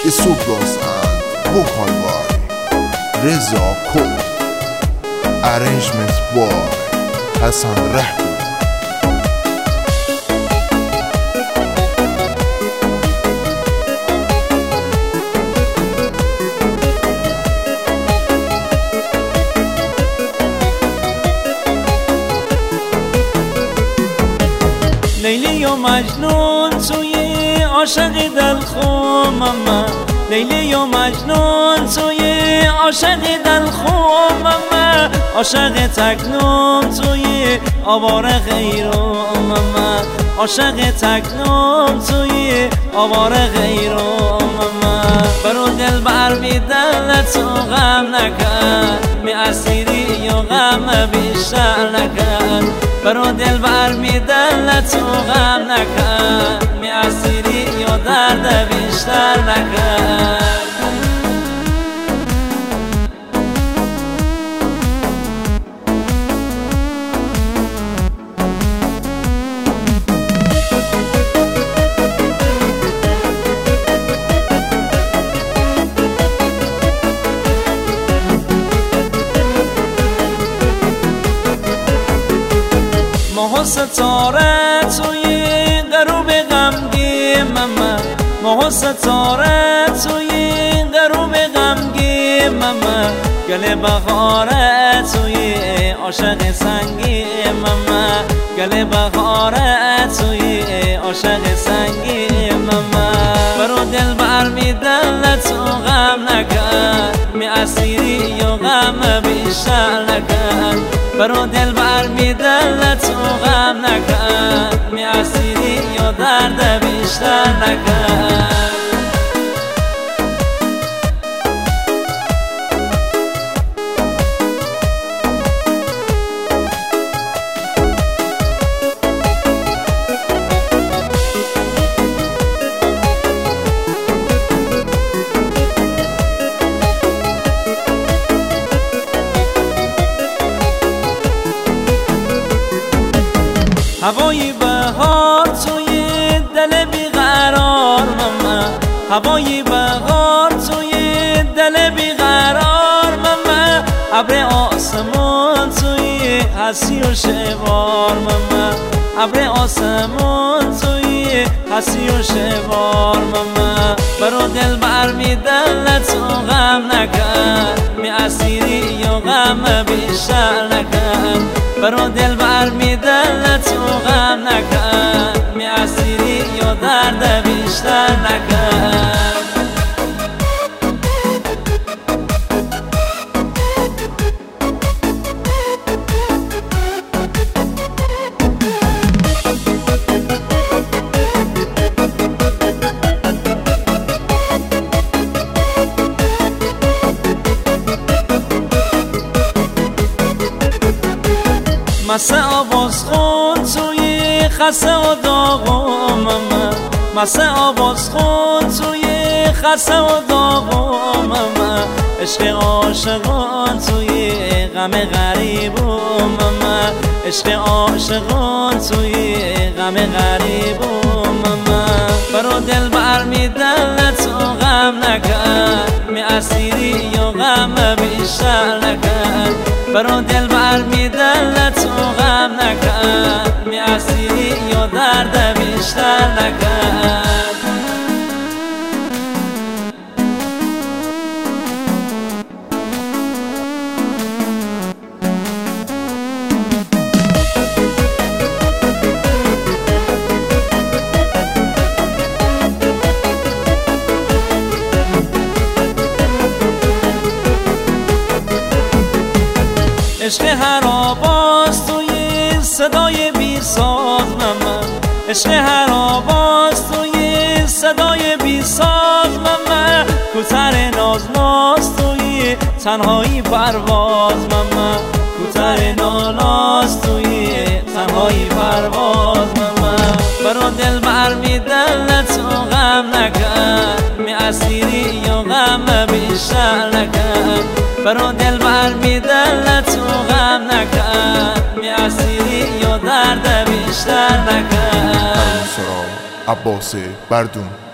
Isubros and Bukalwai, Reza Cole, Arrangements by Hassan Rahbi. لیلی و مجنون توی عاشق دلخومم، لیلی و مجنون توی عاشق دلخومم، عاشق تکنم توی آواره غیرمم، عاشق تکنم توی آواره غیرمم. برو دل بر بی دلت و غم نکن، می اسیری و غم بیشتر نکن. برو دل بر می دلت و غم نکن، می اسیری و درد بیشتر نکن. ماه و ستاره توی غروب غمگینم، ماه و ستاره توی غروب غمگینم، گل بهاره توی عاشق سنگینم، گل بهاره توی عاشق سنگینم. برو دل بر می دلت و غم نکن، می اسیری و غم بیشتر نکن. برو دل بر می دلت و غم نکن، می اسیری و درد بیشتر نکن. هوای بهار توی دل بیقرار ماما، هوای بهار توی دل بیقرار ماما، ابر آسمان توی حسی و شبار ماما، ابر آسمان توی حسی و شبار ماما. برو دل بر می دلت و غم نکن، می اسیری و غم بیشتر نکن. برو دل بر می دلت و غم نکن، می اسیری و درد بیشتر نکن. مسه آواز خون توی خسه و داغم، مسه آواز خون توی خسه و داغم، عشق عاشقان توی غم غریبم، عشق عاشقان توی غم غریبم. برو دل بر می دلت و غم نکن، می اسیری و غم بیشتر نکن. برو دل بر می دلت و غم نکن، می اسیری و درد بیشتر نکن. عشق هر آواز توی صدای بی ساز ماما، عشق هر آواز توی صدای بی ساز ماما، کوتر ناز ناز توی تنهایی پرواز ماما، کوتر ناز توی تنهایی پرواز ماما. برو دل بر می دلت و غم نکن، می اسیری و غم بیشتر نکن. برو دل بر می دلت و غم نکن، می اسیری و درد بیشتر نکن. عباس بردون.